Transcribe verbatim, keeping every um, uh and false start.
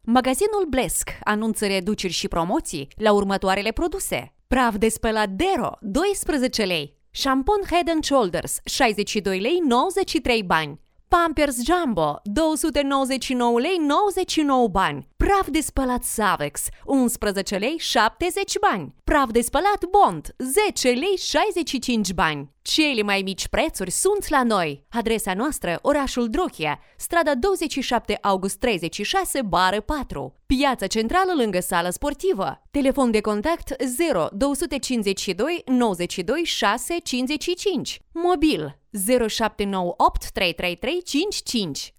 Magazinul Blesc anunță reduceri și promoții la următoarele produse. Praf de spălat Dero, doisprezece lei. Șampon Head and Shoulders, șaizeci și doi lei nouăzeci și trei bani. Pampers Jumbo, două sute nouăzeci și nouă lei nouăzeci și nouă bani. Praf de spălat Savex, unsprezece lei șaptezeci bani. Praf de spălat Bond, zece lei șaizeci și cinci bani. Cele mai mici prețuri sunt la noi. Adresa noastră, orașul Drochia, strada douăzeci și șapte august treizeci și șase bară patru. Piața centrală lângă sală sportivă. Telefon de contact zero doi cinci doi nouăzeci și doi șase cincizeci și cinci. Mobil zero șapte nouă opt trei trei trei cinci cinci.